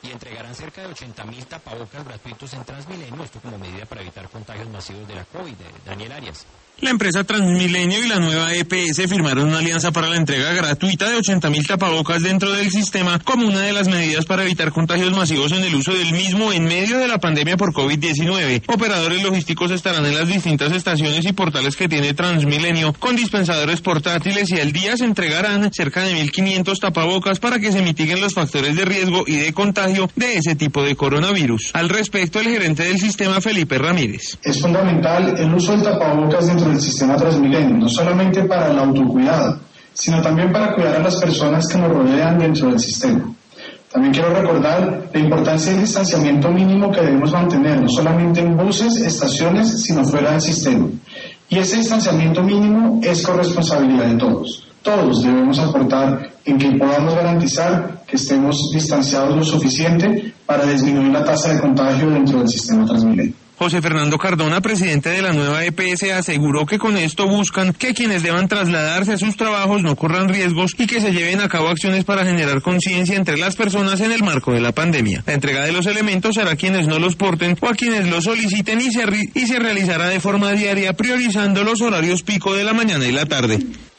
y entregarán cerca de 80.000 tapabocas gratuitos en Transmilenio, esto como medida para evitar contagios masivos de la COVID. Daniel Arias. La empresa Transmilenio y la nueva EPS firmaron una alianza para la entrega gratuita de 80.000 tapabocas dentro del sistema como una de las medidas para evitar contagios masivos en el uso del mismo en medio de la pandemia por COVID-19. Operadores logísticos estarán en las distintas estaciones y portales que tiene Transmilenio con dispensadores portátiles y al día se entregarán cerca de 1.500 tapabocas para que se mitiguen los factores de riesgo y de contagio de ese tipo de coronavirus. Al respecto, el gerente del sistema, Felipe Ramírez. Es fundamental el uso del tapabocas dentro del sistema Transmilenio, no solamente para el autocuidado, sino también para cuidar a las personas que nos rodean dentro del sistema. También quiero recordar la importancia del distanciamiento mínimo que debemos mantener, no solamente en buses, estaciones, sino fuera del sistema. Y ese distanciamiento mínimo es corresponsabilidad de todos. Todos debemos aportar en que podamos garantizar que estemos distanciados lo suficiente para disminuir la tasa de contagio dentro del sistema Transmilenio. José Fernando Cardona, presidente de la nueva EPS, aseguró que con esto buscan que quienes deban trasladarse a sus trabajos no corran riesgos y que se lleven a cabo acciones para generar conciencia entre las personas en el marco de la pandemia. La entrega de los elementos será a quienes no los porten o a quienes los soliciten y se realizará de forma diaria priorizando los horarios pico de la mañana y la tarde.